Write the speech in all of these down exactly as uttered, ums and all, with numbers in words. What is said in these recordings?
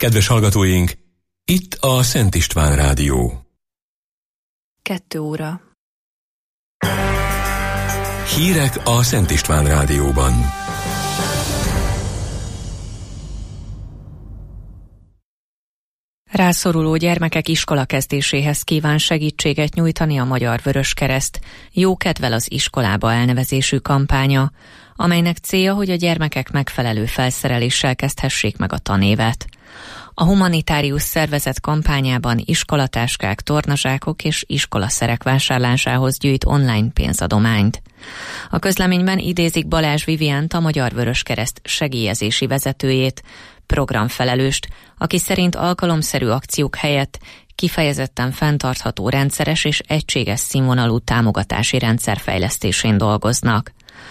Kedves hallgatóink, itt a Szent István Rádió. Kettő óra. Hírek a Szent István Rádióban. Rászoruló gyermekek iskolakezdéséhez kíván segítséget nyújtani a Magyar Vöröskereszt Jó kedvel az iskolába elnevezésű kampánya, amelynek célja, hogy a gyermekek megfelelő felszereléssel kezdhessék meg a tanévet. A humanitárius szervezet kampányában iskolatáskák, tornazsákok és iskolaszerek vásárlásához gyűjt online pénzadományt. A közleményben idézik Balázs Vivient, a Magyar Vöröskereszt segélyezési vezetőjét, programfelelőst, aki szerint alkalomszerű akciók helyett kifejezetten fenntartható, rendszeres és egységes színvonalú támogatási rendszer fejlesztésén dolgoznak.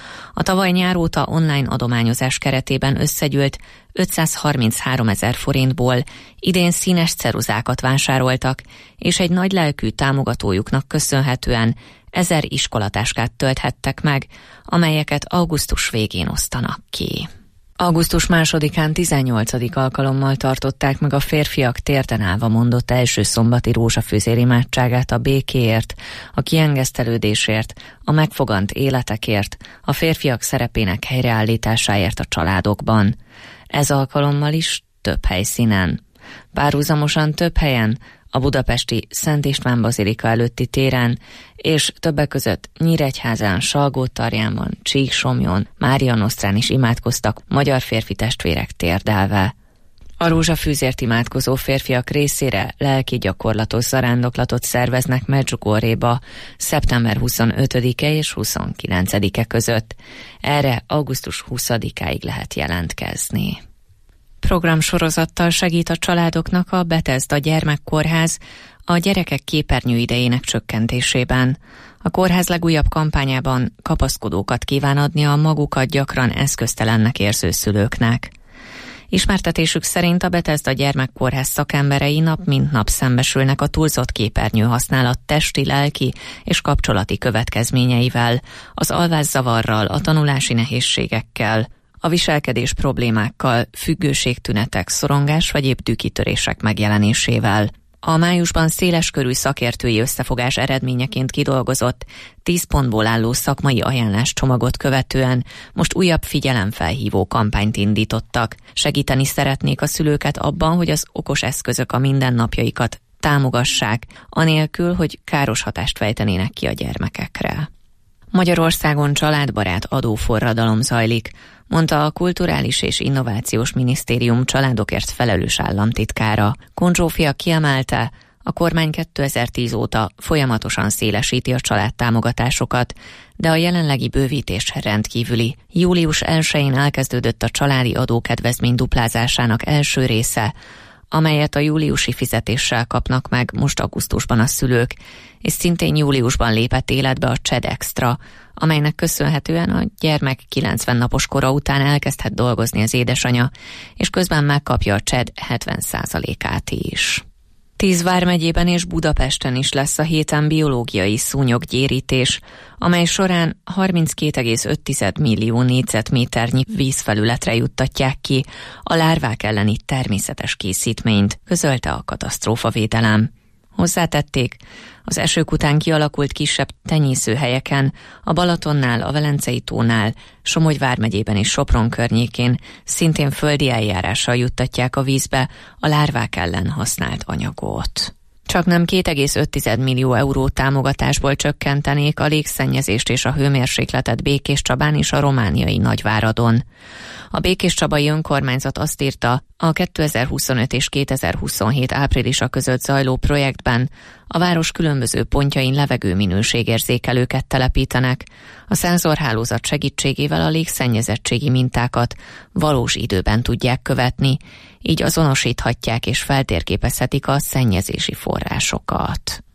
A tavaly nyár óta online adományozás keretében összegyűlt ötszázharmincháromezer forintból idén színes ceruzákat vásároltak, és egy nagylelkű támogatójuknak köszönhetően ezer iskolatáskát tölthettek meg, amelyeket augusztus végén osztanak ki. augusztus másodikán tizennyolcadik alkalommal tartották meg a férfiak térden állva mondott első szombati rózsafűzér imádságát a békéért, a kiengesztelődésért, a megfogant életekért, a férfiak szerepének helyreállításáért a családokban. Ez alkalommal is több helyszínen. Párhuzamosan több helyen, a budapesti Szent István Bazilika előtti téren, és többek között Nyíregyházán, Salgótarjánban, Csíksomjon, Mária Nosztrán is imádkoztak magyar férfi testvérek térdelve. A rózsafűzért imádkozó férfiak részére lelki gyakorlatos zarándoklatot szerveznek Medjugorjéba szeptember huszonötödike és huszonkilencedike között. Erre augusztus huszadikáig lehet jelentkezni. Programsorozattal segít a családoknak a Bethesda Gyermekkórház a gyerekek képernyőidejének csökkentésében. A kórház legújabb kampányában kapaszkodókat kíván adni a magukat gyakran eszköztelennek érző szülőknek. Ismertetésük szerint a Bethesda Gyermekkórház szakemberei nap mint nap szembesülnek a túlzott képernyő használat testi, lelki és kapcsolati következményeivel, az alvászavarral, a tanulási nehézségekkel, a viselkedés problémákkal, függőségtünetek, szorongás vagy épp dühkitörések megjelenésével. A májusban széleskörű szakértői összefogás eredményeként kidolgozott, tíz pontból álló szakmai ajánláscsomagot követően most újabb figyelemfelhívó kampányt indítottak. Segíteni szeretnék a szülőket abban, hogy az okos eszközök a mindennapjaikat támogassák, anélkül, hogy káros hatást fejtenének ki a gyermekekre. Magyarországon családbarát adóforradalom zajlik, mondta a Kulturális és Innovációs Minisztérium családokért felelős államtitkára. Kun Zsófia kiemelte, a kormány kétezer-tíz óta folyamatosan szélesíti a családtámogatásokat, de a jelenlegi bővítés rendkívüli. július elsején elkezdődött a családi adókedvezmény duplázásának első része, amelyet a júliusi fizetéssel kapnak meg most augusztusban a szülők, és szintén júliusban lépett életbe a cé e dé Extra, amelynek köszönhetően a gyermek kilencven napos kora után elkezdhet dolgozni az édesanyja, és közben megkapja a cé e dé hetven százalékát is. Tíz vármegyében és Budapesten is lesz a héten biológiai szúnyoggyérítés, amely során harminckét egész öt millió négyzetméternyi vízfelületre juttatják ki a lárvák elleni természetes készítményt, közölte a katasztrófavédelem. Hozzátették, az esők után kialakult kisebb tenyészőhelyeken, a Balatonnál, a Velencei tónál, Somogy vármegyében és Sopron környékén szintén földi eljárással juttatják a vízbe a lárvák ellen használt anyagot. Csaknem két egész öt millió euró támogatásból csökkentenék a légszennyezést és a hőmérsékletet Békéscsabán és a romániai Nagyváradon. A Békéscsabai önkormányzat azt írta, a kétezer-huszonöt és kétezer-huszonhét áprilisa között zajló projektben a város különböző pontjain levegőminőségérzékelőket telepítenek. A szenzorhálózat segítségével a légszennyezettségi mintákat valós időben tudják követni, így azonosíthatják és feltérképezhetik a szennyezési forrásokat.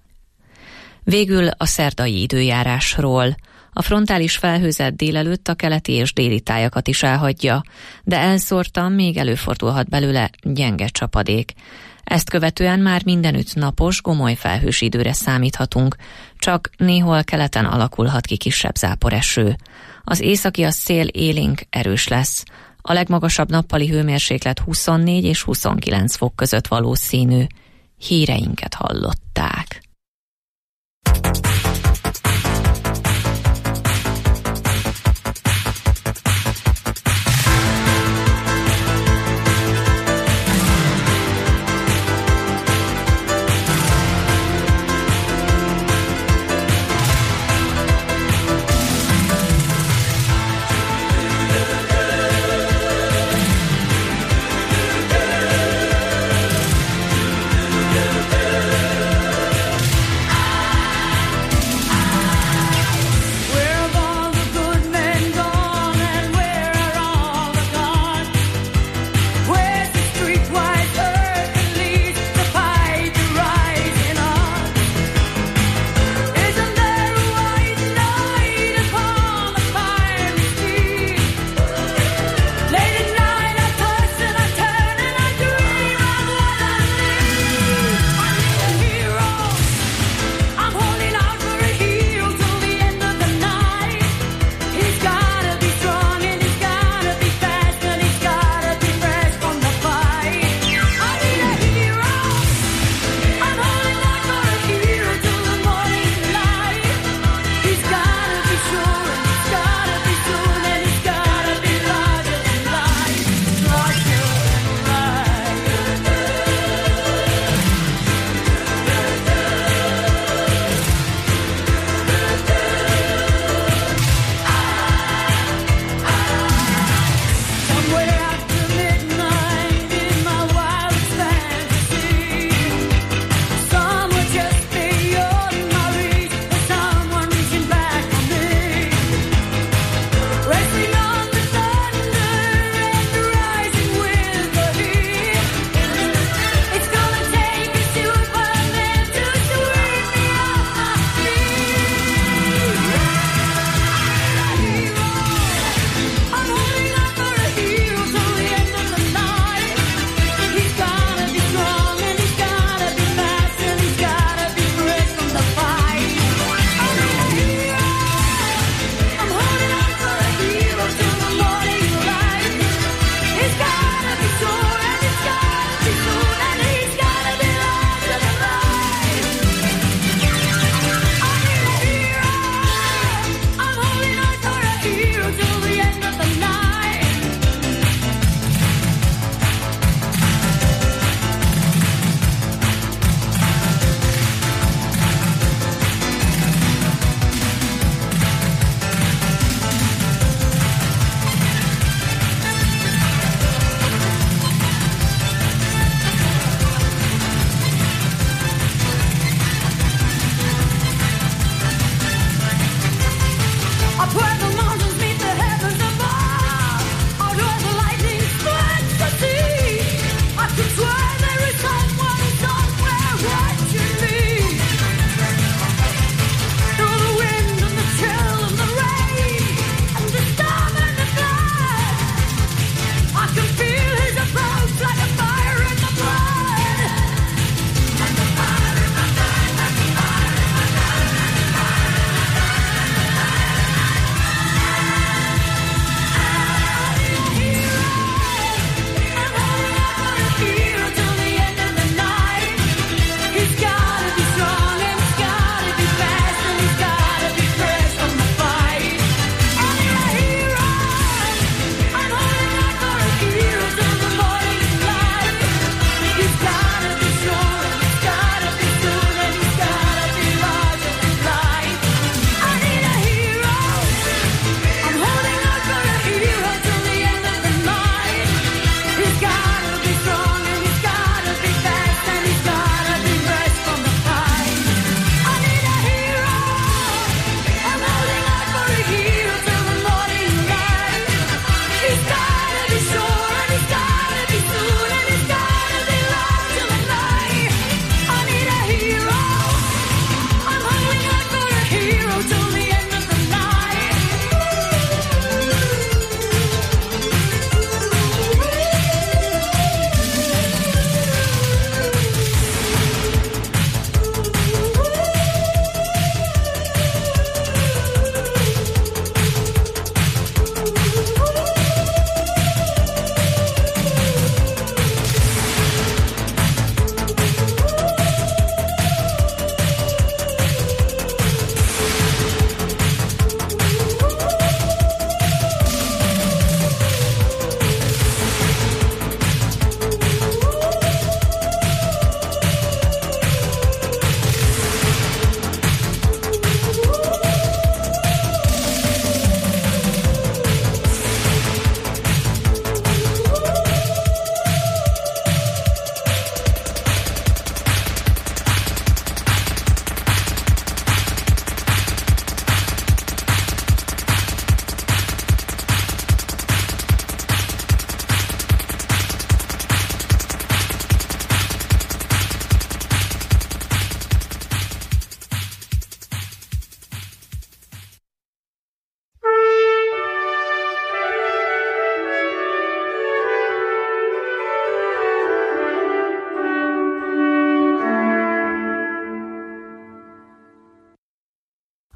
Végül a szerdai időjárásról. A frontális felhőzet délelőtt a keleti és déli tájakat is elhagyja, de elszórtan még előfordulhat belőle gyenge csapadék. Ezt követően már mindenütt napos, gomoly felhős időre számíthatunk, csak néhol keleten alakulhat ki kisebb záporeső. Az északi a szél élénk erős lesz. A legmagasabb nappali hőmérséklet huszonnégy és huszonkilenc fok között valószínű. Híreinket hallották.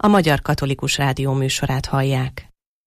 a Magyar Katolikus Rádió műsorát hallják.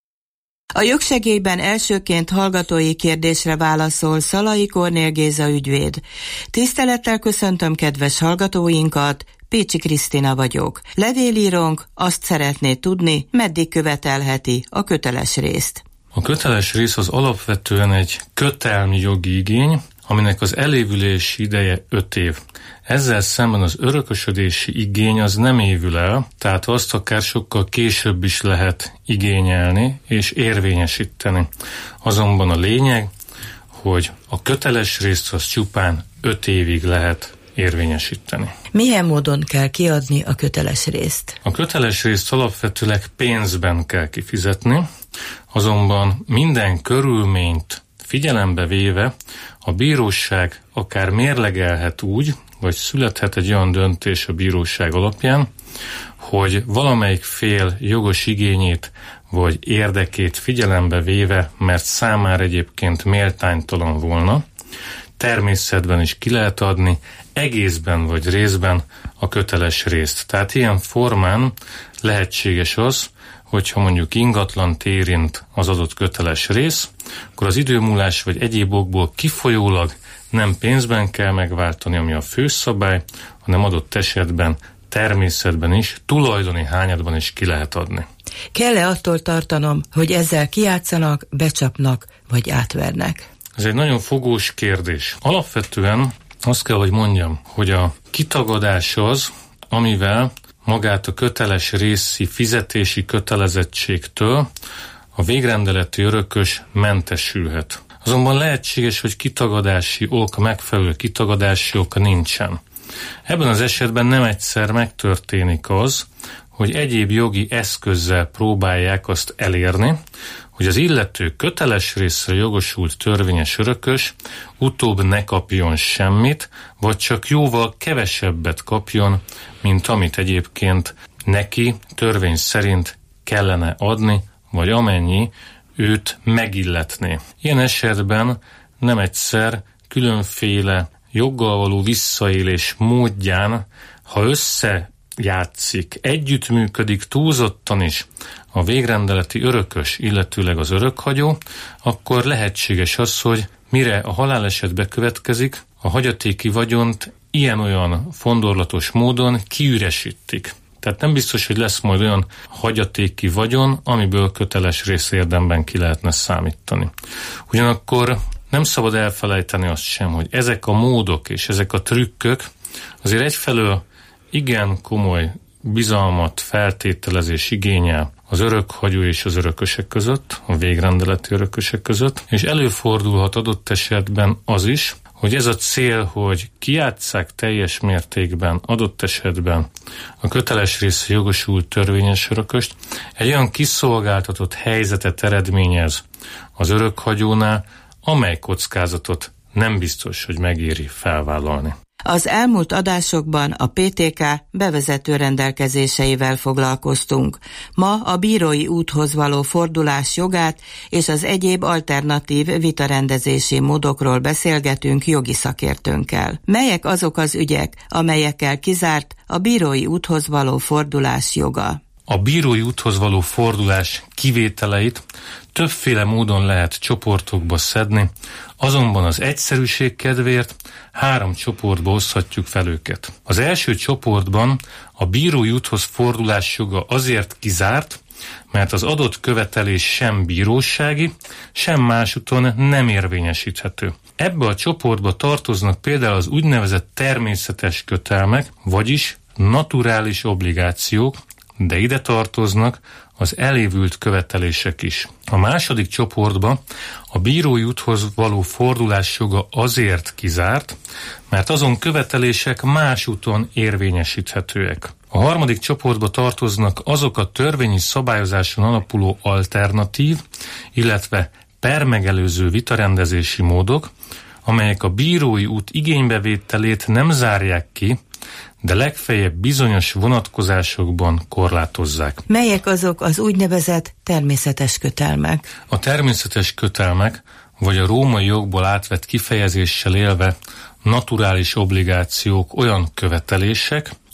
A jogsegélyben elsőként hallgatói kérdésre válaszol Szalai Kornél Géza ügyvéd. Tisztelettel köszöntöm kedves hallgatóinkat, Pécsi Krisztina vagyok. Levélírónk azt szeretné tudni, meddig követelheti a köteles részt. A köteles rész az alapvetően egy kötelmi jogi igény, aminek az elévülési ideje öt év. Ezzel szemben az örökösödési igény az nem évül el, tehát azt akár sokkal később is lehet igényelni és érvényesíteni. Azonban a lényeg, hogy a köteles részt az csupán öt évig lehet érvényesíteni. Milyen módon kell kiadni a köteles részt? A köteles részt alapvetőleg pénzben kell kifizetni, azonban minden körülményt figyelembe véve a bíróság akár mérlegelhet úgy, vagy születhet egy olyan döntés a bíróság alapján, hogy valamelyik fél jogos igényét vagy érdekét figyelembe véve, mert számára egyébként méltánytalan volna, természetben is ki lehet adni egészben vagy részben a köteles részt. Tehát ilyen formán lehetséges az, hogyha mondjuk ingatlant érint az adott köteles rész, akkor az időmúlás vagy egyéb okból kifolyólag nem pénzben kell megváltani, ami a főszabály, hanem adott esetben természetben is, tulajdoni hányadban is ki lehet adni. Kell-e attól tartanom, hogy ezzel kijátszanak, becsapnak vagy átvernek? Ez egy nagyon fogós kérdés. Alapvetően azt kell, hogy mondjam, hogy a kitagadás az, amivel magát a köteles részi fizetési kötelezettségtől a végrendeleti örökös mentesülhet. Azonban lehetséges, hogy kitagadási ok, megfelelő kitagadási ok nincsen. Ebben az esetben nem egyszer megtörténik az, hogy egyéb jogi eszközzel próbálják azt elérni, hogy az illető köteles részre jogosult törvényes örökös utóbb ne kapjon semmit, vagy csak jóval kevesebbet kapjon, mint amit egyébként neki törvény szerint kellene adni, vagy amennyi őt megilletné. Ilyen esetben nem egyszer különféle joggal való visszaélés módján, ha összejátszik, együttműködik túlzottan is a végrendeleti örökös, illetőleg az örökhagyó, akkor lehetséges az, hogy mire a haláleset bekövetkezik, a hagyatéki vagyont ilyen-olyan fondorlatos módon kiüresítik. Tehát nem biztos, hogy lesz majd olyan hagyatéki vagyon, amiből köteles részérdemben ki lehetne számítani. Ugyanakkor nem szabad elfelejteni azt sem, hogy ezek a módok és ezek a trükkök azért egyfelől igen komoly bizalmat, feltételezés igényel az örökhagyó és az örökösek között, a végrendeleti örökösek között, és előfordulhat adott esetben az is, hogy ez a cél, hogy kijátsszák teljes mértékben adott esetben a köteles része jogosult törvényes örököst, egy olyan kiszolgáltatott helyzetet eredményez az örökhagyónál, amely kockázatot nem biztos, hogy megéri felvállalni. Az elmúlt adásokban a pé té ká bevezető rendelkezéseivel foglalkoztunk. Ma a bírói úthoz való fordulás jogát és az egyéb alternatív vitarendezési módokról beszélgetünk jogi szakértőnkkel. Melyek azok az ügyek, amelyekkel kizárt a bírói úthoz való fordulás joga? A bírói úthoz való fordulás kivételeit többféle módon lehet csoportokba szedni, azonban az egyszerűség kedvéért három csoportba oszthatjuk fel őket. Az első csoportban a bírói úthoz fordulás joga azért kizárt, mert az adott követelés sem bírósági, sem más úton nem érvényesíthető. Ebbe a csoportba tartoznak például az úgynevezett természetes kötelmek, vagyis naturális obligációk, de ide tartoznak az elévült követelések is. A második csoportba a bírói úthoz való fordulás joga azért kizárt, mert azon követelések más úton érvényesíthetőek. A harmadik csoportba tartoznak azok a törvényi szabályozáson alapuló alternatív, illetve permegelőző vitarendezési módok, amelyek a bírói út igénybevételét nem zárják ki, de legfeljebb bizonyos vonatkozásokban korlátozzák. Melyek azok az úgynevezett természetes kötelmek? A természetes kötelmek, vagy a római jogból átvett kifejezéssel élve naturális obligációk olyan követelések,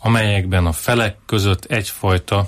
amelyekben a felek között egyfajta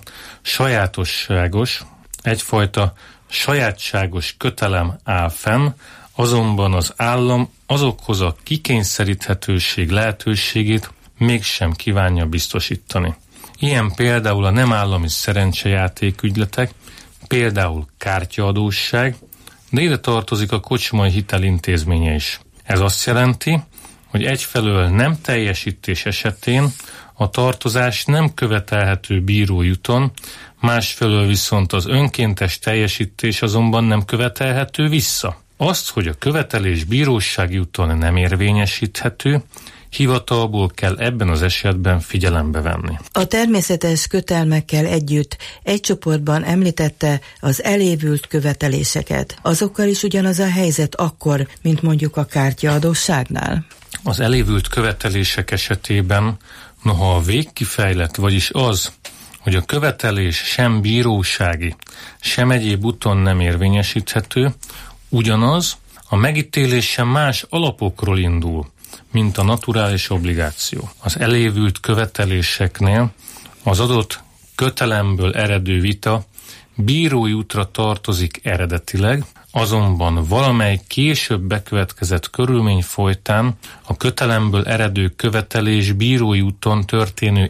sajátosságos, egyfajta sajátságos kötelem áll fenn, azonban az állam azokhoz a kikényszeríthetőség lehetőségét mégsem kívánja biztosítani. Ilyen például a nem állami szerencsejátékügyletek, például kártyaadósság, de ide tartozik a kocsmai hitel intézménye is. Ez azt jelenti, hogy egyfelől nem teljesítés esetén a tartozás nem követelhető bírói úton, másfelől viszont az önkéntes teljesítés azonban nem követelhető vissza. Azt, hogy a követelés bírósági úton nem érvényesíthető, hivatalból kell ebben az esetben figyelembe venni. A természetes kötelmekkel együtt egy csoportban említette az elévült követeléseket. Azokkal is ugyanaz a helyzet akkor, mint mondjuk a kártyaadósságnál? Az elévült követelések esetében, noha a végkifejlet, vagyis az, hogy a követelés sem bírósági, sem egyéb úton nem érvényesíthető, ugyanaz, a megítélés sem más alapokról indul, mint a naturális obligáció. Az elévült követeléseknél az adott kötelemből eredő vita bírói útra tartozik eredetileg, azonban valamely később bekövetkezett körülmény folytán a kötelemből eredő követelés bírói úton történő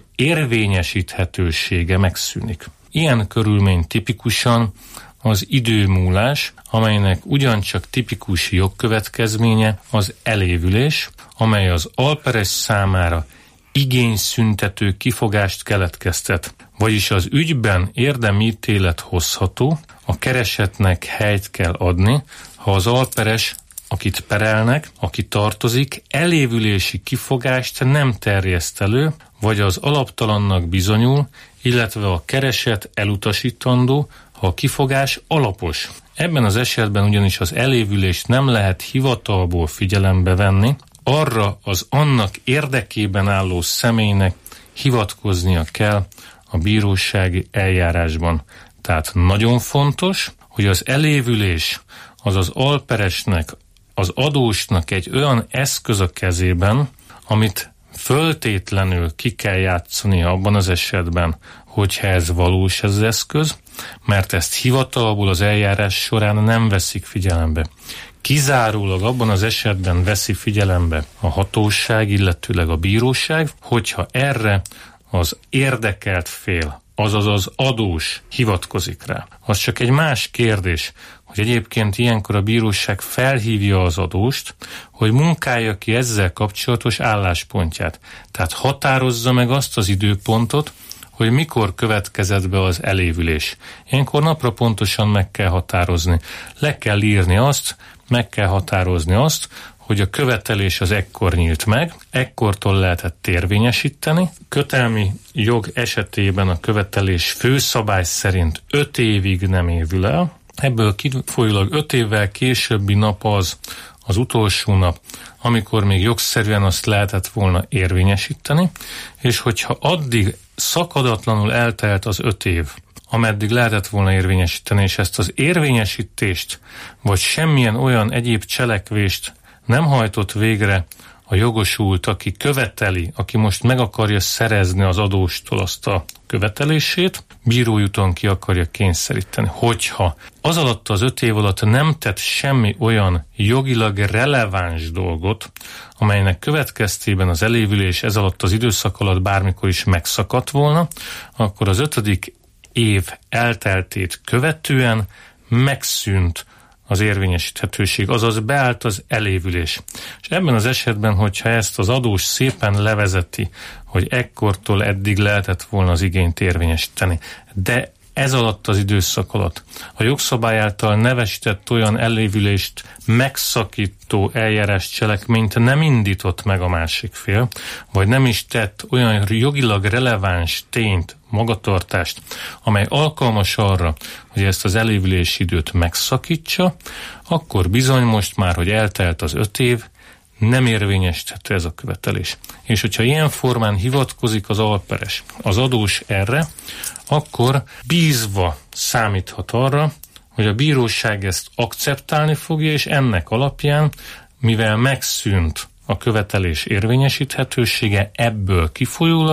érvényesíthetősége megszűnik. Ilyen körülmény tipikusan az időmúlás, amelynek ugyancsak tipikus jogkövetkezménye az elévülés, amely az alperes számára igényszüntető kifogást keletkeztet, vagyis az ügyben érdemi ítélet hozható, a keresetnek helyt kell adni, ha az alperes, akit perelnek, aki tartozik, elévülési kifogást nem terjeszt elő, vagy az alaptalannak bizonyul, illetve a kereset elutasítandó, ha a kifogás alapos. Ebben az esetben ugyanis az elévülést nem lehet hivatalból figyelembe venni, arra az annak érdekében álló személynek hivatkoznia kell a bírósági eljárásban. Tehát nagyon fontos, hogy az elévülés az az alperesnek, az adósnak egy olyan eszköz a kezében, amit föltétlenül ki kell játszani abban az esetben, hogyha ez valós ez az eszköz, mert ezt hivatalból az eljárás során nem veszik figyelembe. Kizárólag abban az esetben veszi figyelembe a hatóság, illetőleg a bíróság, hogyha erre az érdekelt fél, azaz az adós hivatkozik rá. Az csak egy más kérdés, hogy egyébként ilyenkor a bíróság felhívja az adóst, hogy munkálja ki ezzel kapcsolatos álláspontját. Tehát határozza meg azt az időpontot, hogy mikor következett be az elévülés. Ilyenkor napra pontosan meg kell határozni. Le kell írni azt, meg kell határozni azt, hogy a követelés az ekkor nyílt meg, ekkortól lehetett érvényesíteni. Kötelmi jog esetében a követelés főszabály szerint öt évig nem évül el. Ebből kifolyólag öt évvel későbbi nap az az utolsó nap, amikor még jogszerűen azt lehetett volna érvényesíteni, és hogyha addig szakadatlanul eltelt az öt év, ameddig lehetett volna érvényesíteni, és ezt az érvényesítést, vagy semmilyen olyan egyéb cselekvést nem hajtott végre a jogosult, aki követeli, aki most meg akarja szerezni az adóstól azt a követelését, bírói úton ki akarja kényszeríteni. Hogyha az alatt az öt év alatt nem tett semmi olyan jogilag releváns dolgot, amelynek következtében az elévülés ez alatt az időszak alatt bármikor is megszakadt volna, akkor az ötödik év elteltét követően megszűnt az érvényesíthetőség, azaz beállt az elévülés. És ebben az esetben, hogyha ezt az adós szépen levezeti, hogy ekkortól eddig lehetett volna az igényt érvényesíteni, de ez alatt az időszak alatt a jogszabály által nevesített olyan elévülést megszakító eljárás cselekményt nem indított meg a másik fél, vagy nem is tett olyan jogilag releváns tényt, magatartást, amely alkalmas arra, hogy ezt az elévülési időt megszakítsa, akkor bizony most már, hogy eltelt az öt év, nem érvényesíthető ez a követelés. És hogyha ilyen formán hivatkozik az alperes, az adós erre, akkor bízva számíthat arra, hogy a bíróság ezt akceptálni fogja, és ennek alapján, mivel megszűnt a követelés érvényesíthetősége, ebből kifolyólag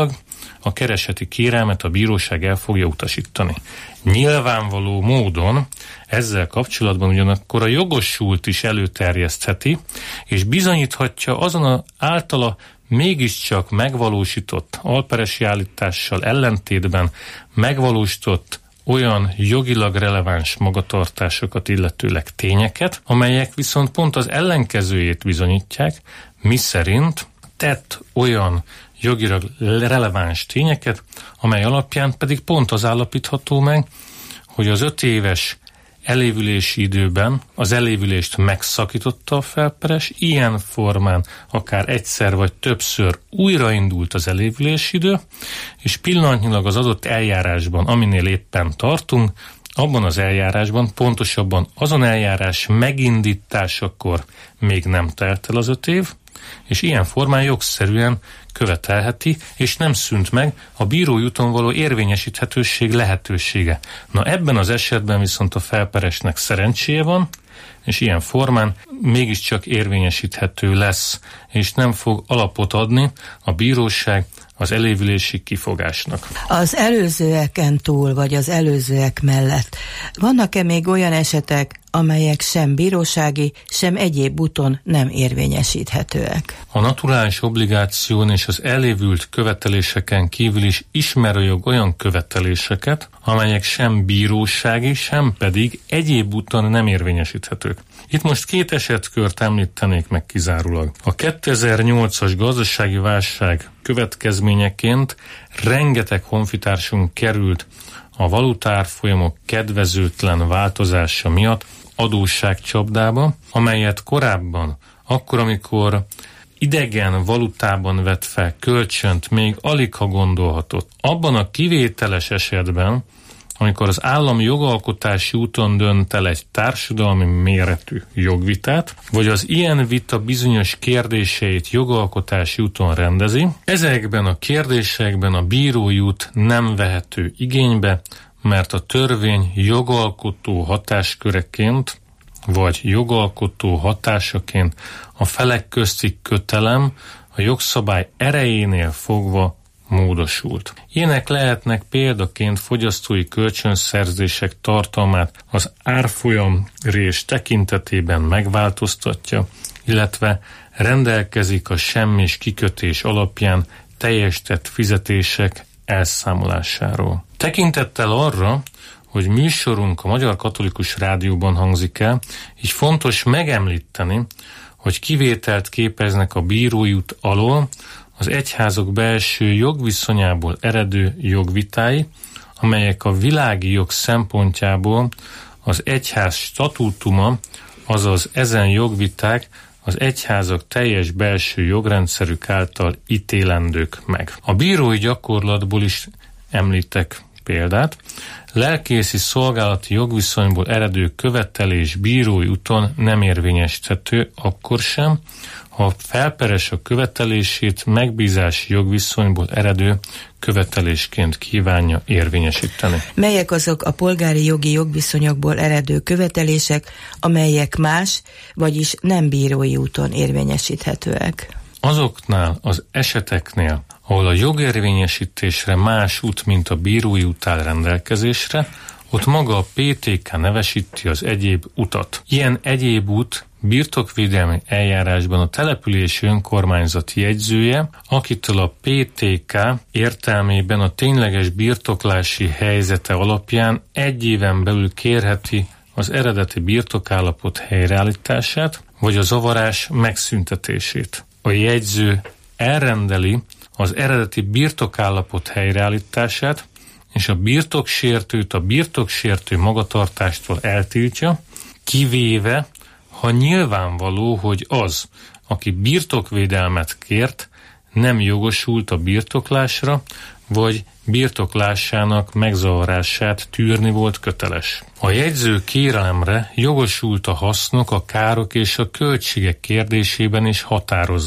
a kereseti kérelmet a bíróság el fogja utasítani. Nyilvánvaló módon ezzel kapcsolatban ugyanakkor a jogosult is előterjesztheti, és bizonyíthatja azon az általa mégiscsak megvalósított alperesi állítással ellentétben megvalósított olyan jogilag releváns magatartásokat, illetőleg tényeket, amelyek viszont pont az ellenkezőjét bizonyítják, miszerint tett olyan jogilag releváns tényeket, amely alapján pedig pont az állapítható meg, hogy az öt éves elévülési időben az elévülést megszakította a felperes, ilyen formán akár egyszer vagy többször újraindult az elévülési idő, és pillanatnyilag az adott eljárásban, aminél éppen tartunk, abban az eljárásban, pontosabban azon eljárás megindításakor még nem telt el az öt év, és ilyen formán jogszerűen követelheti, és nem szűnt meg a bírói úton való érvényesíthetőség lehetősége. Na ebben az esetben viszont a felperesnek szerencséje van, és ilyen formán mégiscsak érvényesíthető lesz, és nem fog alapot adni a bíróság az elévülési kifogásnak. Az előzőeken túl, vagy az előzőek mellett vannak-e még olyan esetek, amelyek sem bírósági, sem egyéb úton nem érvényesíthetőek? A naturális obligáción és az elévült követeléseken kívül is ismer a jog olyan követeléseket, amelyek sem bírósági, sem pedig egyéb úton nem érvényesíthetők. Itt most két esetkört említenék meg kizárólag. A kétezer-nyolcas gazdasági válság következményeként rengeteg honfitársunk került a valutárfolyamok kedvezőtlen változása miatt adósságcsapdába, amelyet korábban, akkor, amikor idegen valutában vett fel kölcsönt, még alig ha gondolhatott. Abban a kivételes esetben, amikor az állam jogalkotási úton dönt el egy társadalmi méretű jogvitát, vagy az ilyen vita bizonyos kérdéseit jogalkotási úton rendezi, ezekben a kérdésekben a bírói út nem vehető igénybe, mert a törvény jogalkotó hatásköreként, vagy jogalkotó hatásaként a felek közti kötelem a jogszabály erejénél fogva módosult. Ilyenek lehetnek példaként fogyasztói kölcsönszerzések tartalmát az árfolyam rés tekintetében megváltoztatja, illetve rendelkezik a semmis kikötés alapján teljesített fizetések elszámolásáról. Tekintettel arra, hogy műsorunk a Magyar Katolikus Rádióban hangzik el, így fontos megemlíteni, hogy kivételt képeznek a bírói út alól az egyházak belső jogviszonyából eredő jogvitái, amelyek a világi jog szempontjából az egyház statútuma, azaz ezen jogviták az egyházak teljes belső jogrendszerük által ítélendők meg. A bírói gyakorlatból is említek példát. Lelkészi szolgálati jogviszonyból eredő követelés bírói úton nem érvényesíthető akkor sem, ha a felperes a követelését megbízási jogviszonyból eredő követelésként kívánja érvényesíteni. Melyek azok a polgári jogi jogviszonyokból eredő követelések, amelyek más, vagyis nem bírói úton érvényesíthetőek? Azoknál az eseteknél, ahol a jogérvényesítésre más út, mint a bírói út áll rendelkezésre, ott maga a pé té ká nevesíti az egyéb utat. Ilyen egyéb út birtokvédelmi eljárásban a települési önkormányzati jegyzője, akitől a pé té ká értelmében a tényleges birtoklási helyzete alapján egy éven belül kérheti az eredeti birtokállapot helyreállítását, vagy a zavarás megszüntetését. A jegyző elrendeli az eredeti birtokállapot helyreállítását, és a birtoksértőt a birtoksértő magatartástól eltiltja, kivéve, ha nyilvánvaló, hogy az, aki birtokvédelmet kért, nem jogosult a birtoklásra, vagy birtoklásának megzavarását tűrni volt köteles. A jegyző kérelemre jogosult a hasznok, a károk és a költségek kérdésében is határozni.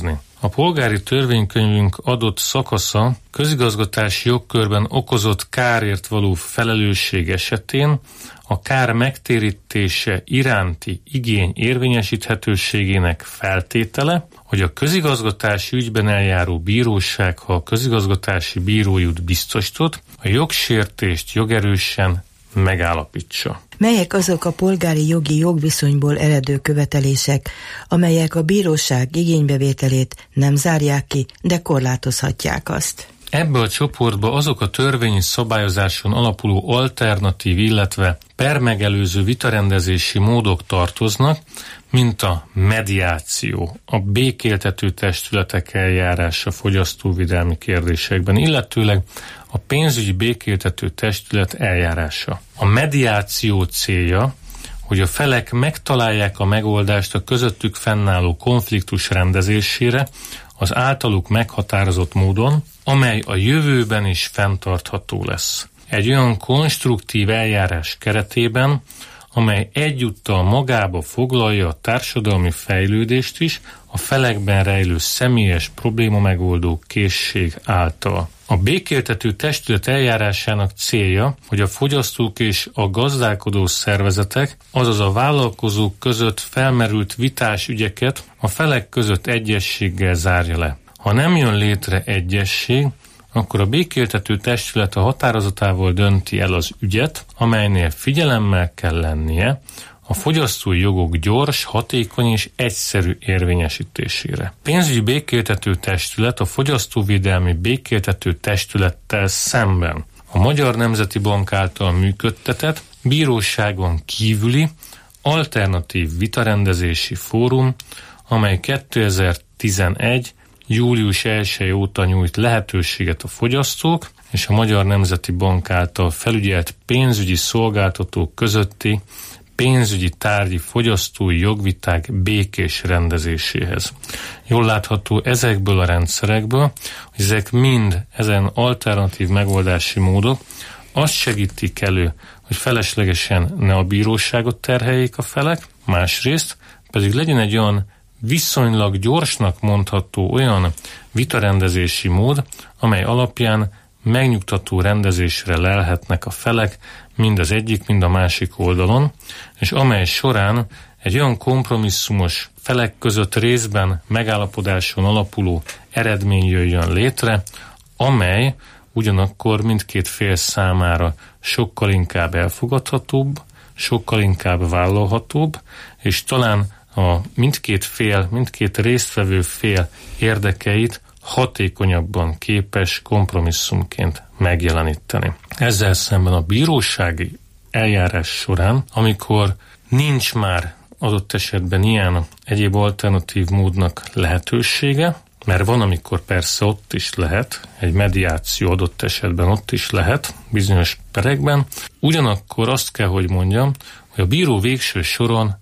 A polgári törvénykönyvünk adott szakasza közigazgatási jogkörben okozott kárért való felelősség esetén a kár megtérítése iránti igény érvényesíthetőségének feltétele, hogy a közigazgatási ügyben eljáró bíróság, ha a közigazgatási bíró jut biztosított, a jogsértést jogerősen megállapítsa. Melyek azok a polgári jogi jogviszonyból eredő követelések, amelyek a bíróság igénybevételét nem zárják ki, de korlátozhatják azt? Ebbe a csoportba azok a törvényi szabályozáson alapuló alternatív, illetve permegelőző vitarendezési módok tartoznak, mint a mediáció, a békéltető testületek eljárása fogyasztóvédelmi kérdésekben, illetőleg a pénzügyi békéltető testület eljárása. A mediáció célja, hogy a felek megtalálják a megoldást a közöttük fennálló konfliktus rendezésére az általuk meghatározott módon, amely a jövőben is fenntartható lesz. Egy olyan konstruktív eljárás keretében, amely egyúttal magába foglalja a társadalmi fejlődést is a felekben rejlő személyes probléma megoldó készség által. A békéltető testület eljárásának célja, hogy a fogyasztók és a gazdálkodó szervezetek, azaz a vállalkozók között felmerült vitás ügyeket a felek között egyezséggel zárja le. Ha nem jön létre egyezség, akkor a békéltető testület a határozatával dönti el az ügyet, amelynél figyelemmel kell lennie a fogyasztói jogok gyors, hatékony és egyszerű érvényesítésére. Pénzügyi békéltető testület a fogyasztóvédelmi békéltető testülettel szemben a Magyar Nemzeti Bank által működtetett bíróságon kívüli alternatív vitarendezési fórum, amely kétezer-tizenegy július elseje óta nyújt lehetőséget a fogyasztók és a Magyar Nemzeti Bank által felügyelt pénzügyi szolgáltatók közötti pénzügyi tárgyi fogyasztói jogviták békés rendezéséhez. Jól látható ezekből a rendszerekből, hogy ezek mind ezen alternatív megoldási módok azt segítik elő, hogy feleslegesen ne a bíróságot terheljék a felek, másrészt pedig legyen egy olyan viszonylag gyorsnak mondható olyan vitarendezési mód, amely alapján megnyugtató rendezésre lelhetnek a felek mind az egyik, mind a másik oldalon, és amely során egy olyan kompromisszumos felek között részben megállapodáson alapuló eredmény jöjjön létre, amely ugyanakkor mindkét fél számára sokkal inkább elfogadhatóbb, sokkal inkább vállalhatóbb, és talán a mindkét fél, mindkét résztvevő fél érdekeit hatékonyabban képes kompromisszumként megjeleníteni. Ezzel szemben a bírósági eljárás során, amikor nincs már adott esetben ilyen egyéb alternatív módnak lehetősége, mert van, amikor persze ott is lehet, egy mediáció adott esetben ott is lehet, bizonyos perekben, ugyanakkor azt kell, hogy mondjam, hogy a bíró végső soron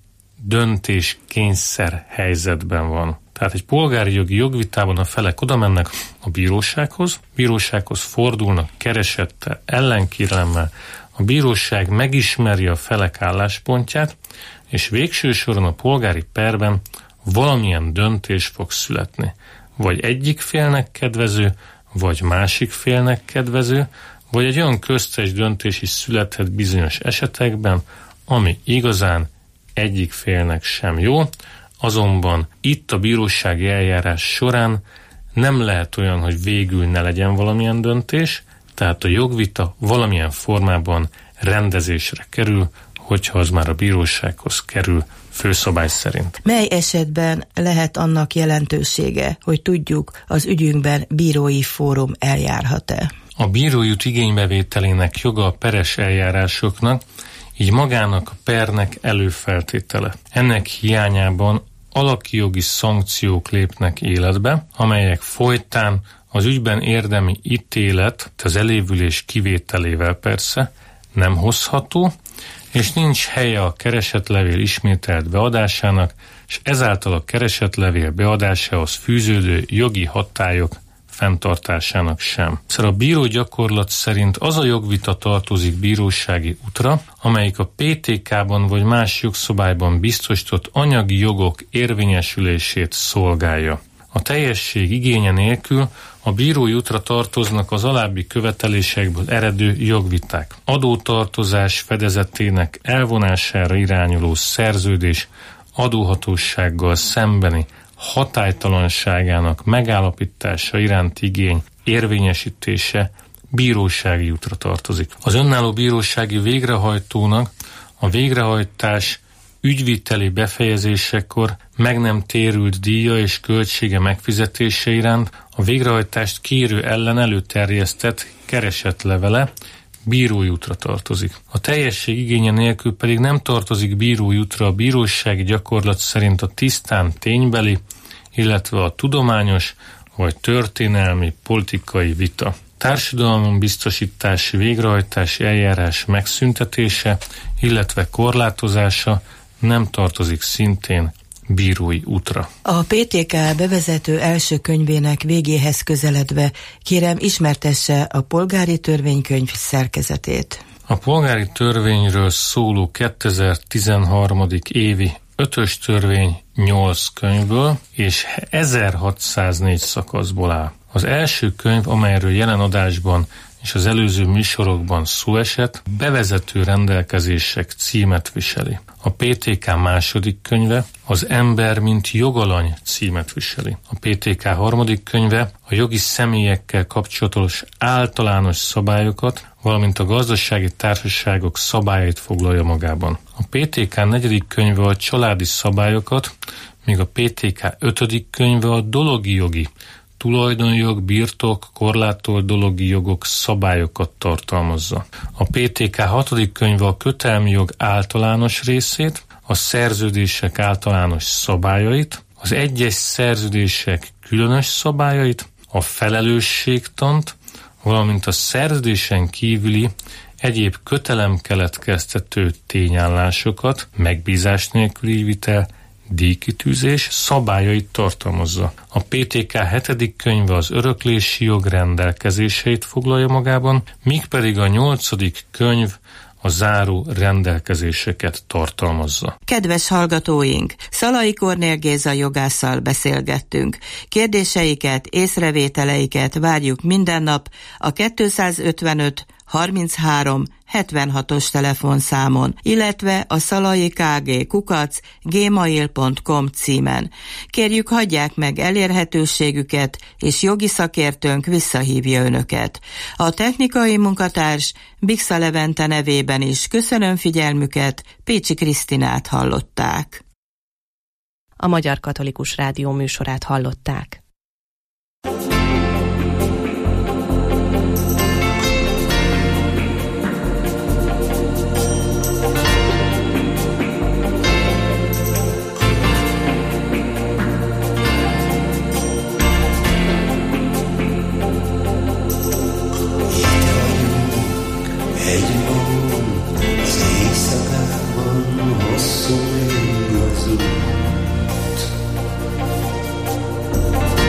döntéskényszer helyzetben van. Tehát egy polgári jogi jogvitában a felek oda mennek a bírósághoz, bírósághoz fordulnak keresettel, ellenkérelemmel, a bíróság megismeri a felek álláspontját, és végső soron a polgári perben valamilyen döntés fog születni. Vagy egyik félnek kedvező, vagy másik félnek kedvező, vagy egy olyan köztes döntés is születhet bizonyos esetekben, ami igazán egyik félnek sem jó, azonban itt a bírósági eljárás során nem lehet olyan, hogy végül ne legyen valamilyen döntés, tehát a jogvita valamilyen formában rendezésre kerül, hogyha az már a bírósághoz kerül főszabály szerint. Mely esetben lehet annak jelentősége, hogy tudjuk, az ügyünkben bírói fórum eljárhat-e? A bírói út igénybevételének joga a peres eljárásoknak, így magának a pernek előfeltétele. Ennek hiányában alaki jogi szankciók lépnek életbe, amelyek folytán az ügyben érdemi ítélet, az elévülés kivételével persze nem hozható, és nincs helye a keresetlevél ismételt beadásának, és ezáltal a keresetlevél beadásához fűződő jogi hatályok fenntartásának sem. Szóval a bíró gyakorlat szerint az a jogvita tartozik bírósági útra, amelyik a pé té ká-ban vagy más jogszabályban biztosított anyagi jogok érvényesülését szolgálja. A teljesség igénye nélkül a bírói útra tartoznak az alábbi követelésekből eredő jogviták. Adótartozás fedezetének elvonására irányuló szerződés adóhatósággal szembeni hatálytalanságának megállapítása iránti igény érvényesítése bírósági útra tartozik. Az önálló bírósági végrehajtónak a végrehajtás ügyviteli befejezésekor meg nem térült díja és költsége megfizetése iránt a végrehajtást kérő ellen előterjesztett keresetlevele bírói útra tartozik. A teljesség igénye nélkül pedig nem tartozik bírói útra a bírósági gyakorlat szerint a tisztán ténybeli, illetve a tudományos vagy történelmi politikai vita. Társadalom biztosítási végrehajtási eljárás megszüntetése, illetve korlátozása nem tartozik szintén bírói útra. A pé té ká bevezető első könyvének végéhez közeledve kérem ismertesse a polgári törvénykönyv szerkezetét. A polgári törvényről szóló kétezer-tizenhárom. évi ötös törvény nyolc könyvből és ezerhatszáznégy szakaszból áll. Az első könyv, amelyről jelen adásban és az előző műsorokban szó esett, bevezető rendelkezések címet viseli. A pé té ká második könyve az ember mint jogalany címet viseli. A pé té ká harmadik könyve a jogi személyekkel kapcsolatos általános szabályokat, valamint a gazdasági társaságok szabályait foglalja magában. A pé té ká negyedik könyve a családi szabályokat, míg a pé té ká ötödik könyve a dologi jogi, tulajdonjog, birtok, korlátolt dologi jogok szabályokat tartalmazza. A pé té ká hatodik könyve a kötelmi jog általános részét, a szerződések általános szabályait, az egyes szerződések különös szabályait, a felelősségtant, valamint a szerződésen kívüli egyéb kötelemkeletkeztető tényállásokat, megbízás nélküli vitel, díjkitűzés szabályait tartalmazza. A pé té ká hetedik könyve az öröklési jog rendelkezéseit foglalja magában, míg pedig a nyolcadik könyv a záró rendelkezéseket tartalmazza. Kedves hallgatóink, Szalai Kornél Géza jogásszal beszélgettünk. Kérdéseiket, észrevételeiket várjuk minden nap a kétszázötvenöt harminchárom hetvenhatos telefonszámon, illetve a szalaikg kukac gmail pont com címen. Kérjük, hagyják meg elérhetőségüket, és jogi szakértőnk visszahívja önöket. A technikai munkatárs Bixa Levente nevében is köszönöm figyelmüket, Pécsi Krisztinát hallották. A Magyar Katolikus Rádió műsorát hallották. Hosszú még az út,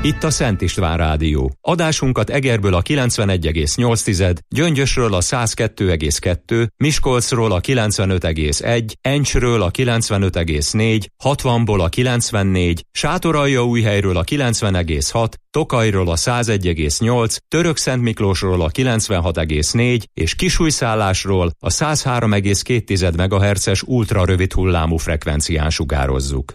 Itt a Szent István Rádió. Adásunkat Egerből a kilencvenegy egész nyolc, Gyöngyösről a száz kettő egész kettő, Miskolcról a kilencvenöt egész egy, Encsről a kilencvenöt egész négy, hatvanból a kilencvennégy, Sátoraljaújhelyről a kilencven egész hat, Tokajról a száz egy egész nyolc, Törökszentmiklósról a kilencvenhat egész négy és Kisújszállásról a száz három egész két megahertzes ultrarövid hullámú frekvencián sugározzuk.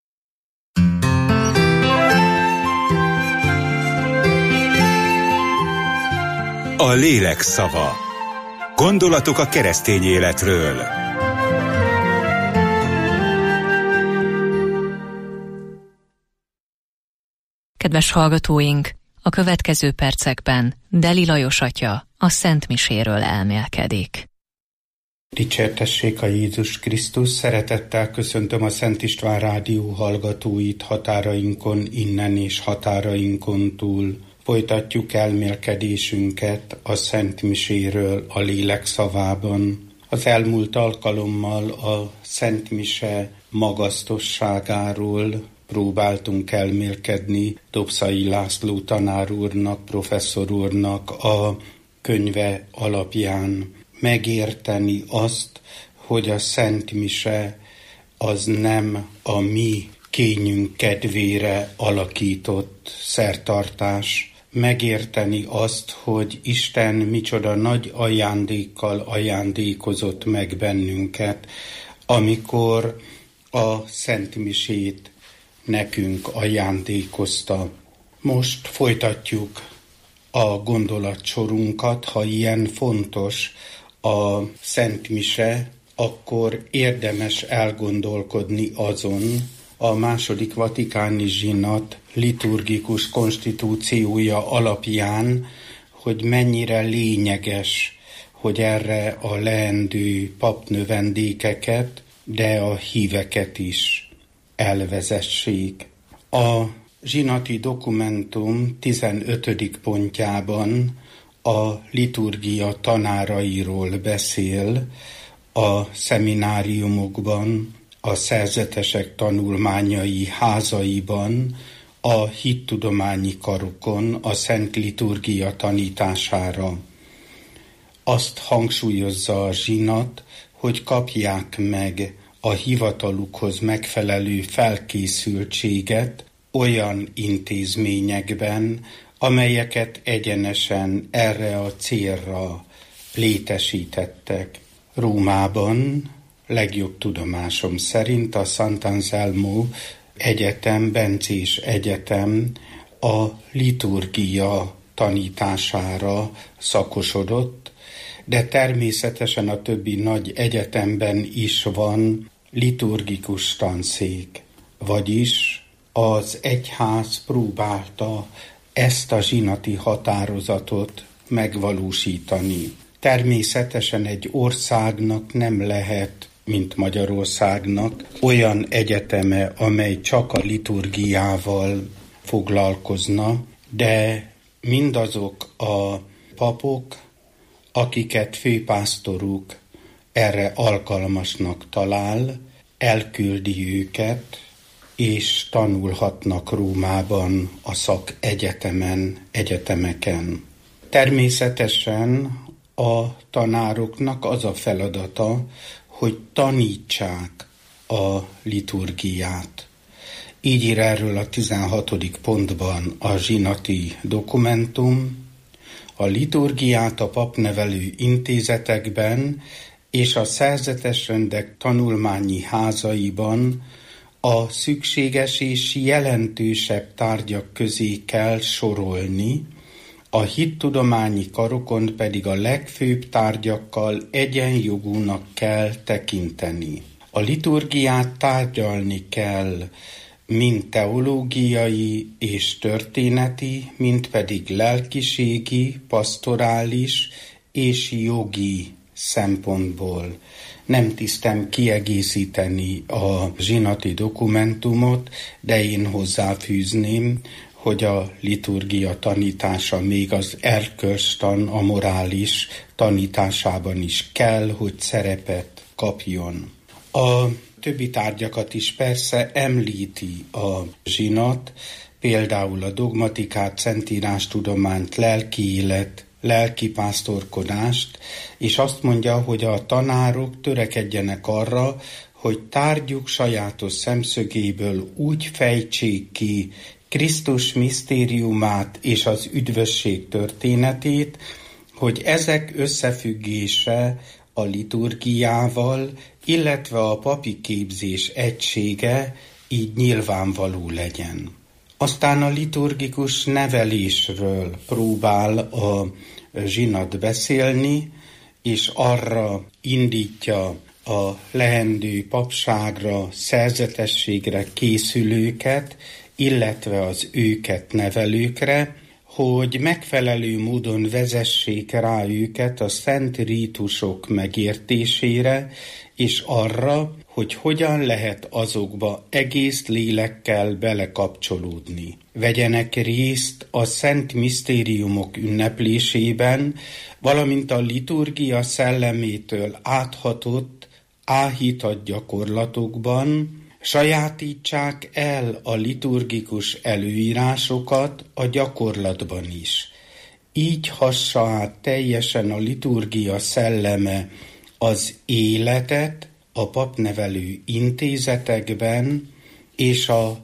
A lélek szava. Gondolatok a keresztény életről. Kedves hallgatóink, a következő percekben Deli Lajos atya a Szent Miséről elmélkedik. Dicsértessék a Jézus Krisztus, szeretettel köszöntöm a Szent István Rádió hallgatóit határainkon innen és határainkon túl. Folytatjuk elmélkedésünket a Szent Miséről a lélek szavában. Az elmúlt alkalommal a Szent Mise magasztosságáról próbáltunk elmélkedni Dobszai László tanár úrnak, professzor úrnak a könyve alapján. Megérteni azt, hogy a Szent Mise az nem a mi kényünk kedvére alakított szertartás. Megérteni azt, hogy Isten micsoda nagy ajándékkal ajándékozott meg bennünket, amikor a Szent Misét nekünk ajándékozta. Most folytatjuk a gondolatsorunkat. Ha ilyen fontos a Szent Mise, akkor érdemes elgondolkodni azon, a második vatikáni zsinat liturgikus konstitúciója alapján, hogy mennyire lényeges, hogy erre a leendő papnövendékeket, de a híveket is elvezessék. A zsinati dokumentum tizenötödik pontjában a liturgia tanárairól beszél a szemináriumokban, a szerzetesek tanulmányai házaiban, a hittudományi karokon, a Szent Liturgia tanítására. Azt hangsúlyozza a zsinat, hogy kapják meg a hivatalukhoz megfelelő felkészültséget olyan intézményekben, amelyeket egyenesen erre a célra létesítettek. Rómában, legjobb tudomásom szerint a Sant'Anselmo Egyetem, Bencés Egyetem a liturgia tanítására szakosodott, de természetesen a többi nagy egyetemben is van liturgikus tanszék, vagyis az egyház próbálta ezt a zsinati határozatot megvalósítani. Természetesen egy országnak nem lehet, mint Magyarországnak, olyan egyeteme, amely csak a liturgiával foglalkozna, de mindazok a papok, akiket főpásztoruk erre alkalmasnak talál, elküldi őket, és tanulhatnak Rómában a szakegyetemen, egyetemeken. Természetesen a tanároknak az a feladata, hogy tanítsák a liturgiát. Így ír erről a tizenhatodik pontban a zsinati dokumentum. A liturgiát a papnevelő intézetekben és a szerzetes rendek tanulmányi házaiban a szükséges és jelentősebb tárgyak közé kell sorolni, a hittudományi karokon pedig a legfőbb tárgyakkal egyenjogúnak kell tekinteni. A liturgiát tárgyalni kell mind teológiai és történeti, mind pedig lelkiségi, pastorális és jogi szempontból. Nem tisztem kiegészíteni a zsinati dokumentumot, de én hozzáfűzném, hogy a liturgia tanítása még az erkölcstan, a morális tanításában is kell, hogy szerepet kapjon. A többi tárgyakat is persze említi a zsinat, például a dogmatikát, szentírástudományt, lelki élet, lelki pásztorkodást, és azt mondja, hogy a tanárok törekedjenek arra, hogy tárgyuk sajátos szemszögéből úgy fejtsék ki Krisztus misztériumát és az üdvösség történetét, hogy ezek összefüggése a liturgiával, illetve a papi képzés egysége így nyilvánvaló legyen. Aztán a liturgikus nevelésről próbál a zsinat beszélni, és arra indítja a leendő papságra, szerzetességre készülőket, illetve az őket nevelőkre, hogy megfelelő módon vezessék rá őket a szent rítusok megértésére, és arra, hogy hogyan lehet azokba egész lélekkel belekapcsolódni. Vegyenek részt a szent misztériumok ünneplésében, valamint a liturgia szellemétől áthatott, áhított gyakorlatokban, sajátítsák el a liturgikus előírásokat a gyakorlatban is. Így hassa át teljesen a liturgia szelleme az életet a papnevelő intézetekben és a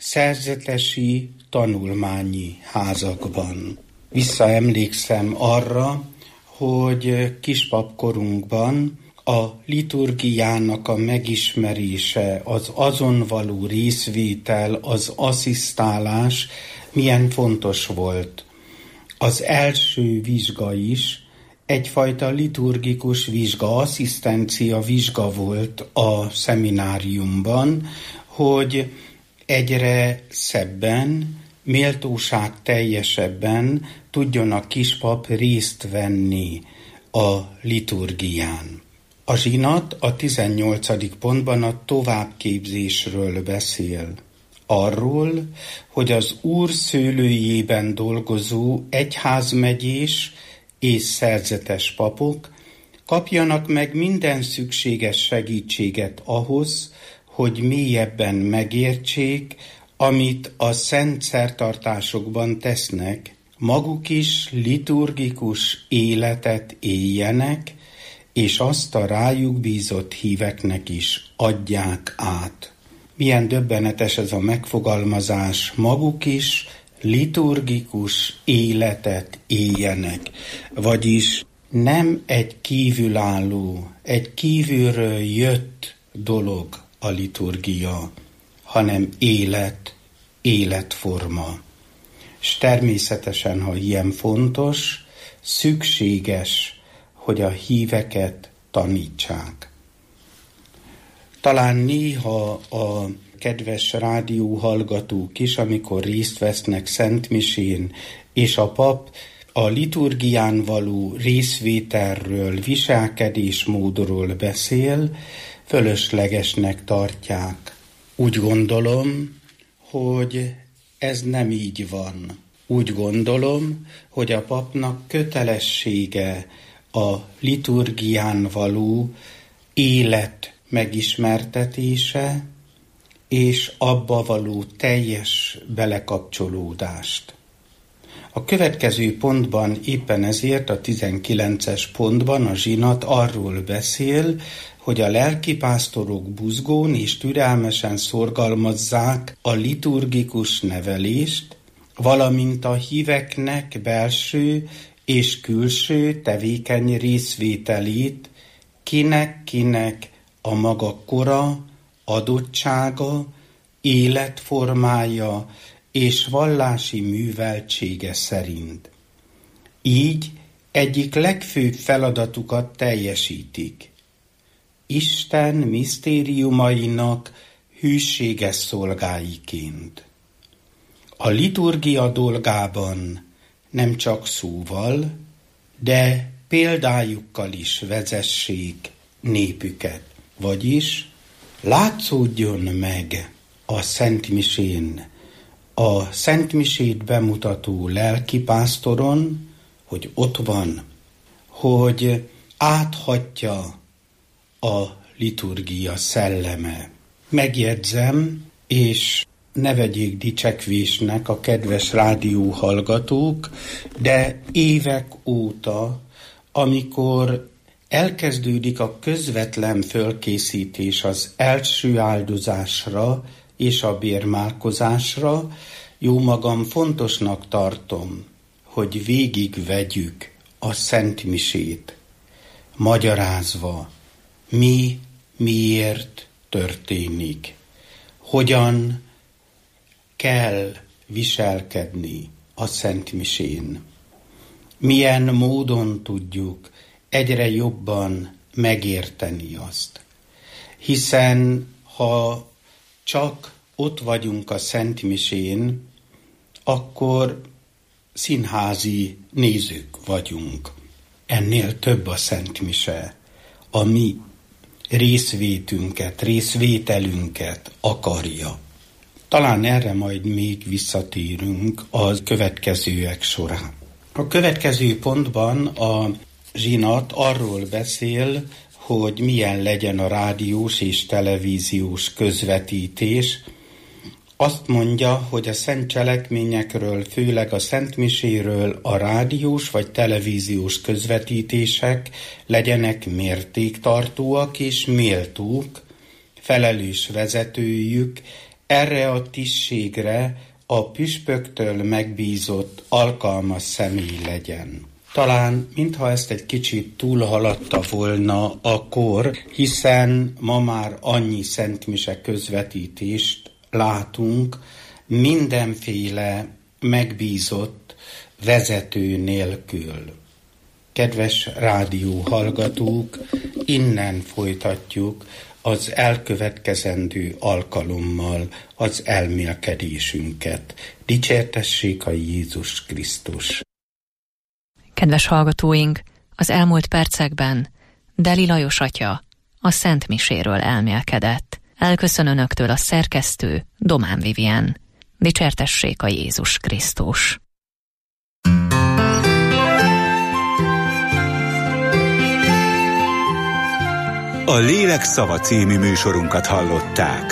szerzetesi tanulmányi házakban. Visszaemlékszem arra, hogy kispapkorunkban a liturgiának a megismerése, az azon való részvétel, az asszisztálás milyen fontos volt. Az első vizsga is egyfajta liturgikus vizsga, asszisztencia vizsga volt a szemináriumban, hogy egyre szebben, méltóság teljesebben tudjon a kispap részt venni a liturgián. A zsinat a tizennyolcadik pontban a továbbképzésről beszél. Arról, hogy az Úr szőlőjében dolgozó egyházmegyés és szerzetes papok kapjanak meg minden szükséges segítséget ahhoz, hogy mélyebben megértsék, amit a szent szertartásokban tesznek, maguk is liturgikus életet éljenek, és azt a rájuk bízott híveknek is adják át. Milyen döbbenetes ez a megfogalmazás, maguk is liturgikus életet éljenek, vagyis nem egy kívülálló, egy kívülről jött dolog a liturgia, hanem élet, életforma. És természetesen, ha ilyen fontos, szükséges, hogy a híveket tanítsák. Talán néha a kedves rádióhallgatók is, amikor részt vesznek szentmisén, és a pap a liturgián való részvételről, viselkedésmódról beszél, fölöslegesnek tartják. Úgy gondolom, hogy ez nem így van. Úgy gondolom, hogy a papnak kötelessége a liturgián való élet megismertetése és abba való teljes belekapcsolódást. A következő pontban éppen ezért a tizenkilences pontban a zsinat arról beszél, hogy a lelkipásztorok buzgón és türelmesen szorgalmazzák a liturgikus nevelést, valamint a híveknek belső és külső tevékeny részvételét, kinek-kinek a maga kora, adottsága, életformája és vallási műveltsége szerint. Így egyik legfőbb feladatukat teljesítik. Isten misztériumainak hűséges szolgáiként. A liturgia dolgában nem csak szóval, de példájukkal is vezessék népüket, vagyis látszódjon meg a szentmisén, a szentmisét bemutató lelkipásztoron, hogy ott van, hogy áthatja a liturgia szelleme. Megjegyzem, és ne vegyék dicsekvésnek a kedves rádióhallgatók, de évek óta, amikor elkezdődik a közvetlen fölkészítés az első áldozásra és a bérmálkozásra, jó magam fontosnak tartom, hogy végigvegyük a szentmisét, magyarázva, mi miért történik, hogyan kell viselkedni a szentmisén, milyen módon tudjuk egyre jobban megérteni azt. Hiszen ha csak ott vagyunk a szentmisén, akkor színházi nézők vagyunk. Ennél több a szentmise, a mi részvétünket, részvételünket akarja. Talán erre majd még visszatérünk a következőek során. A következő pontban a zsinat arról beszél, hogy milyen legyen a rádiós és televíziós közvetítés. Azt mondja, hogy a szent cselekményekről, főleg a szentmiséről a rádiós vagy televíziós közvetítések legyenek mértéktartóak és méltók, felelős vezetőjük erre a tisztségre a püspöktől megbízott alkalmas személy legyen. Talán, mintha ezt egy kicsit túlhaladta volna a kor, hiszen ma már annyi szentmise közvetítést látunk, mindenféle megbízott vezető nélkül. Kedves rádióhallgatók, innen folytatjuk az elkövetkezendő alkalommal az elmélkedésünket. Dicsértessék a Jézus Krisztus! Kedves hallgatóink, az elmúlt percekben Deli Lajos atya a Szent Miséről elmélkedett. Elköszön önöktől a szerkesztő, Domán Vivien. Dicsértessék a Jézus Krisztus! A Lélek Szava című műsorunkat hallották.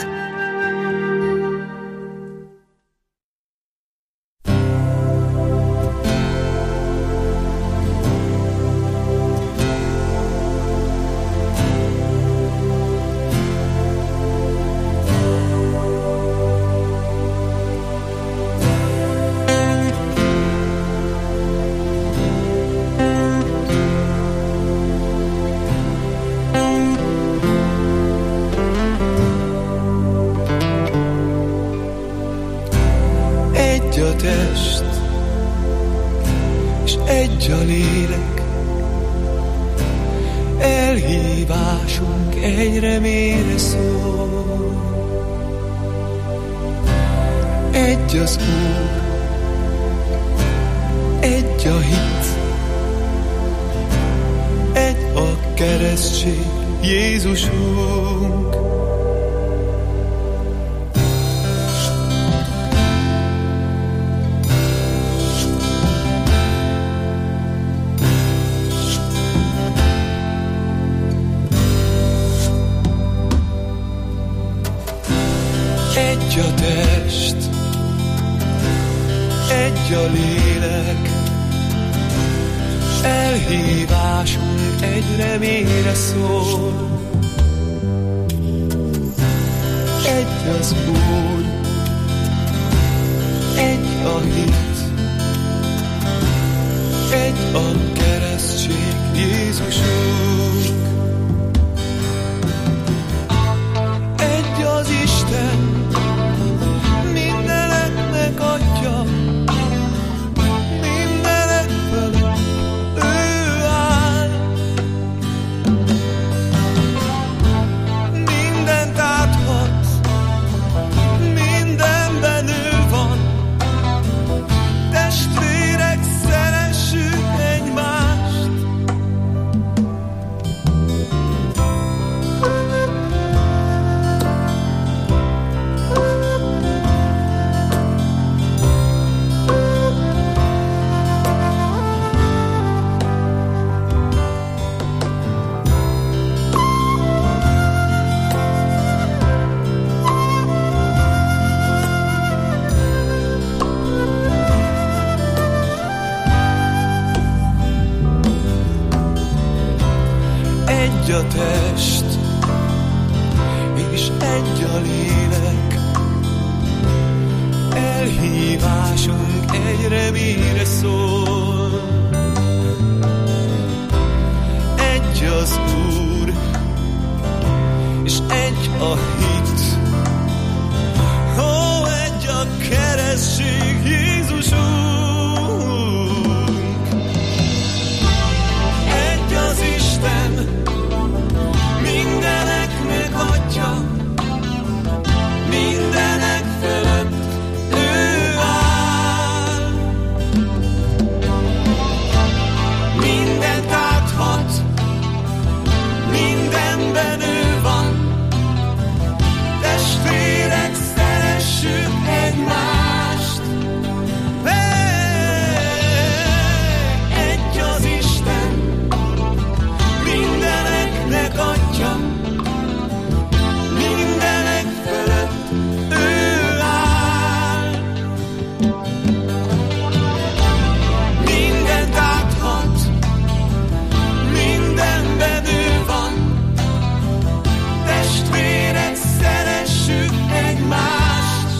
egy a test, és egy a lélek. Elhívásunk egyre mire szól. Egy az Úr, és egy a hit. Ó, egy a keresztség, Jézusunk. Egy az Isten, mindeneknek Atya, mindenek fölött ő áll. Mindent áthat, mindenben ő van. Testvérek, szeressük egymást. Egy az Isten, mindeneknek Atya, mindenek fölött ő áll. Mindent áthat, mindenben ő van. Testvérek, szeressük egymást.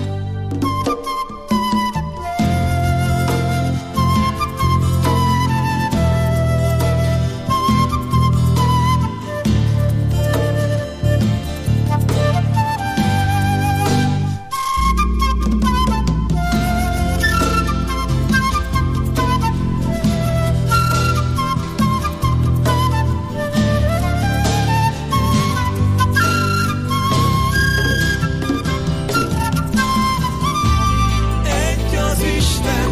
Egy az Isten,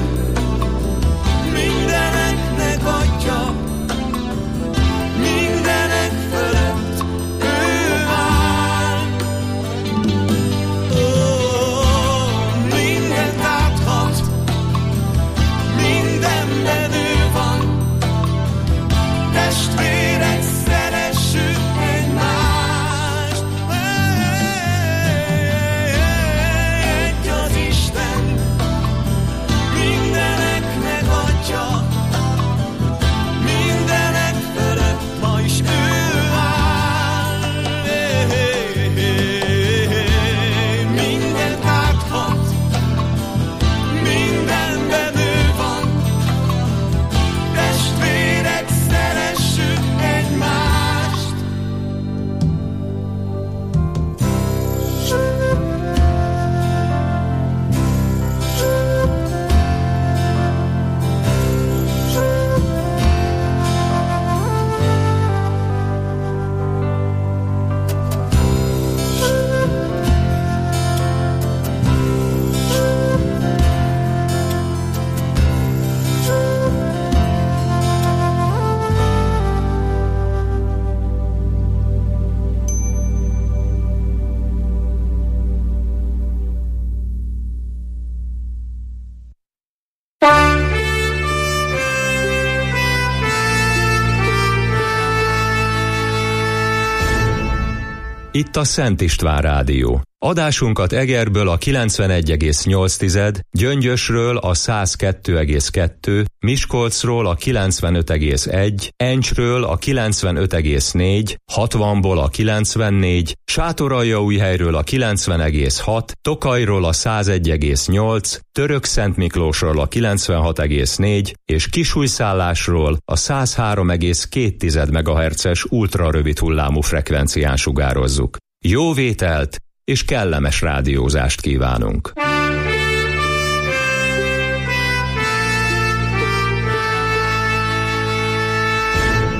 mindeneknek Atya, mindenek fölött ő áll. Ó, mindent áthat, mindenben ő van. Testvérek, szeressük egymást. Egy az Isten, mindeneknek Atya, mindenek fölött ma is ő áll. Mindent áthat, mindenben ő van. Testvérek, szeressük egymást. Itt a Szent István Rádió. Adásunkat Egerből a kilencvenegy egész nyolc, Gyöngyösről a száz kettő egész kettő, Miskolcról a kilencvenöt egész egy, Encsről a kilencvenöt egész négy, hatvanból a kilencvennégy, Sátoraljaújhelyről a kilencven egész hat, Tokajról a száz egy egész nyolc, Törökszentmiklósról a kilencvenhat egész négy és Kisújszállásról a száz három egész két megahertzes ultrarövid hullámú frekvencián sugározzuk. Jó vételt és kellemes rádiózást kívánunk!